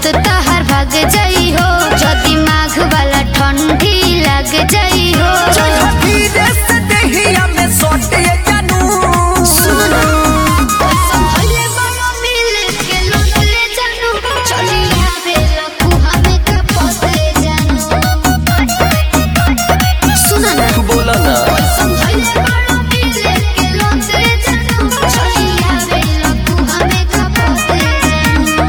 भूत तहर भाग जाई हो, जो दिमाग वाला ठंडी लग जाई हो। धीरे से देहिया में सोटे जानू सुनो संभले बनो मिल के लुटले जानू, चली आवे लकुहा में कपते जानू। सुनो ना बोला ना संभले बनो मिल के लुटले जानू, चली आवे लकुहा में कपते जानू।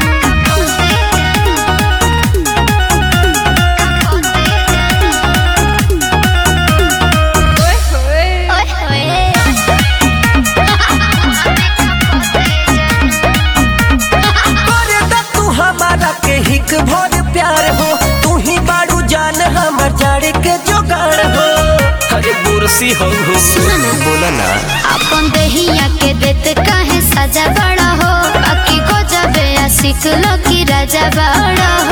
हमारा के हिक भर प्यार हो, तू ही बारू जान हमर जाड़े के जोगाड़ हो। अरे बुरसी हो बोला ना अपन दहिया के देते काहे सजा बड़ा हो, बाकी को जबे आशिक लो की राजा बड़ा